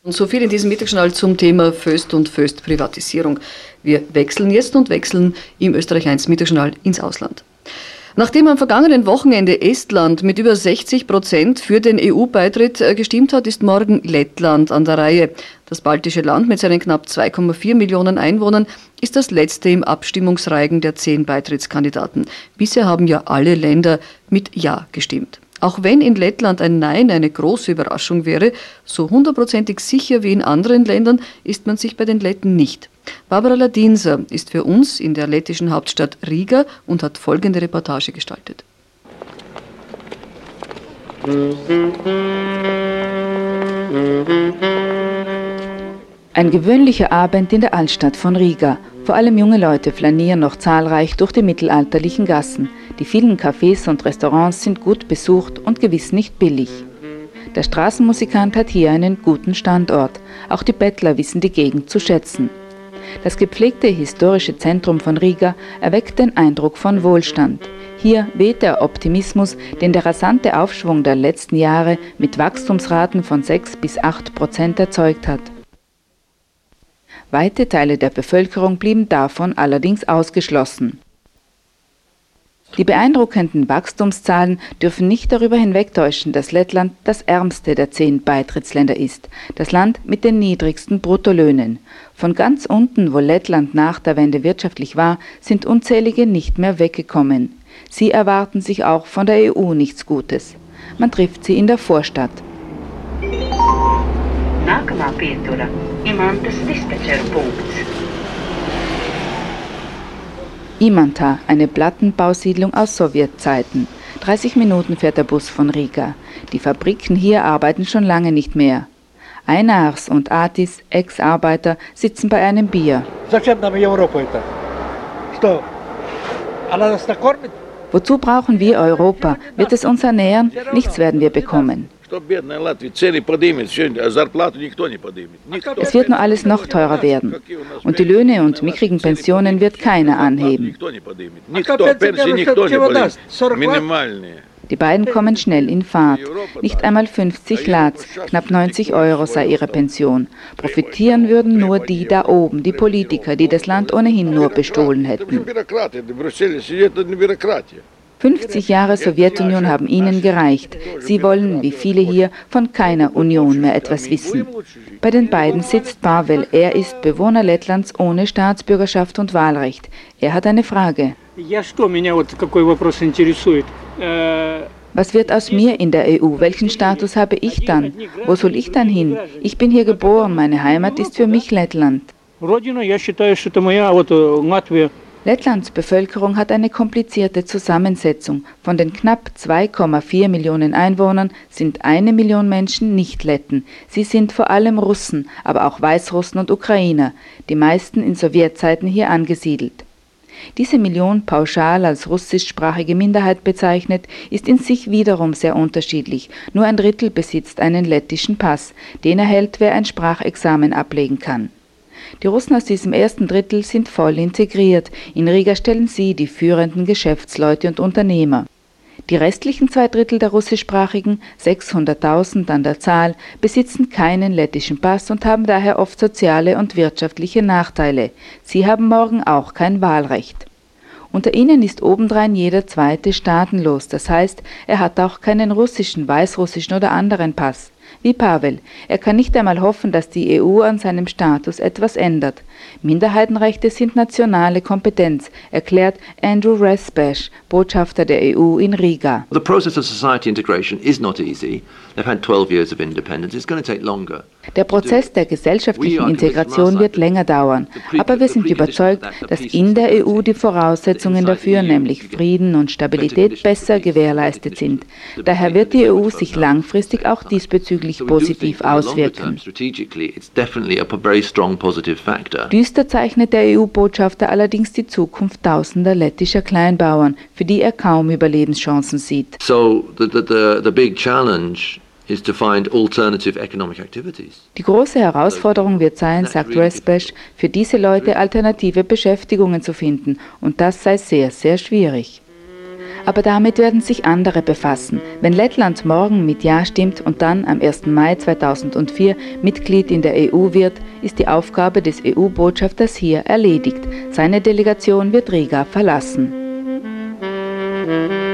Und so viel in diesem Mittagsjournal zum Thema Föst und Föst-Privatisierung. Wir wechseln jetzt und wechseln im Österreich 1 Mittagsjournal ins Ausland. Nachdem am vergangenen Wochenende Estland mit über 60% für den EU-Beitritt gestimmt hat, ist morgen Lettland an der Reihe. Das baltische Land mit seinen knapp 2,4 Millionen Einwohnern ist das letzte im Abstimmungsreigen der 10 Beitrittskandidaten. Bisher haben ja alle Länder mit Ja gestimmt. Auch wenn in Lettland ein Nein eine große Überraschung wäre, so hundertprozentig sicher wie in anderen Ländern ist man sich bei den Letten nicht. Barbara Ladinsa ist für uns in der lettischen Hauptstadt Riga und hat folgende Reportage gestaltet. Ein gewöhnlicher Abend in der Altstadt von Riga. Vor allem junge Leute flanieren noch zahlreich durch die mittelalterlichen Gassen. Die vielen Cafés und Restaurants sind gut besucht und gewiss nicht billig. Der Straßenmusikant hat hier einen guten Standort. Auch die Bettler wissen die Gegend zu schätzen. Das gepflegte historische Zentrum von Riga erweckt den Eindruck von Wohlstand. Hier weht der Optimismus, den der rasante Aufschwung der letzten Jahre mit Wachstumsraten von 6 bis 8% erzeugt hat. Weite Teile der Bevölkerung blieben davon allerdings ausgeschlossen. Die beeindruckenden Wachstumszahlen dürfen nicht darüber hinwegtäuschen, dass Lettland das ärmste der 10 Beitrittsländer ist, das Land mit den niedrigsten Bruttolöhnen. Von ganz unten, wo Lettland nach der Wende wirtschaftlich war, sind unzählige nicht mehr weggekommen. Sie erwarten sich auch von der EU nichts Gutes. Man trifft sie in der Vorstadt. Imanta, eine Plattenbausiedlung aus Sowjetzeiten. 30 Minuten fährt der Bus von Riga. Die Fabriken hier arbeiten schon lange nicht mehr. Einars und Atis, Ex-Arbeiter, sitzen bei einem Bier. Wozu brauchen wir Europa? Wird es uns ernähren? Nichts werden wir bekommen. Es wird nur alles noch teurer werden. Und die Löhne und mickrigen Pensionen wird keiner anheben. Die beiden kommen schnell in Fahrt. Nicht einmal 50 Lats, knapp 90 € sei ihre Pension. Profitieren würden nur die da oben, die Politiker, die das Land ohnehin nur bestohlen hätten. 50 Jahre Sowjetunion haben ihnen gereicht. Sie wollen, wie viele hier, von keiner Union mehr etwas wissen. Bei den beiden sitzt Pavel. Er ist Bewohner Lettlands ohne Staatsbürgerschaft und Wahlrecht. Er hat eine Frage. Was wird aus mir in der EU? Welchen Status habe ich dann? Wo soll ich dann hin? Ich bin hier geboren. Meine Heimat ist für mich Lettland. Lettlands Bevölkerung hat eine komplizierte Zusammensetzung. Von den knapp 2,4 Millionen Einwohnern sind 1 Million Menschen nicht Letten. Sie sind vor allem Russen, aber auch Weißrussen und Ukrainer, die meisten in Sowjetzeiten hier angesiedelt. Diese Million pauschal als russischsprachige Minderheit bezeichnet, ist in sich wiederum sehr unterschiedlich. Nur ein Drittel besitzt einen lettischen Pass. Den erhält, wer ein Sprachexamen ablegen kann. Die Russen aus diesem ersten Drittel sind voll integriert. In Riga stellen sie die führenden Geschäftsleute und Unternehmer. Die restlichen 2 Drittel der russischsprachigen, 600.000 an der Zahl, besitzen keinen lettischen Pass und haben daher oft soziale und wirtschaftliche Nachteile. Sie haben morgen auch kein Wahlrecht. Unter ihnen ist obendrein jeder zweite staatenlos, das heißt, er hat auch keinen russischen, weißrussischen oder anderen Pass. Wie Pavel. Er kann nicht einmal hoffen, dass die EU an seinem Status etwas ändert. Minderheitenrechte sind nationale Kompetenz, erklärt Andrew Respesh, Botschafter der EU in Riga. The process of society integration is not easy. They've had 12 years of independence. It's going to take longer. Der Prozess der gesellschaftlichen Integration wird länger dauern, aber wir sind überzeugt, dass in der EU die Voraussetzungen dafür, nämlich Frieden und Stabilität, besser gewährleistet sind. Daher wird die EU sich langfristig auch diesbezüglich positiv auswirken. Düster zeichnet der EU-Botschafter allerdings die Zukunft tausender lettischer Kleinbauern, für die er kaum Überlebenschancen sieht. So the big challenge is to find alternative economic activities. Die große Herausforderung wird sein, sagt Respesh, für diese Leute alternative Beschäftigungen zu finden, und das sei sehr, sehr schwierig. Aber damit werden sich andere befassen. Wenn Lettland morgen mit Ja stimmt und dann am 1. Mai 2004 Mitglied in der EU wird, ist die Aufgabe des EU-Botschafters hier erledigt. Seine Delegation wird Riga verlassen.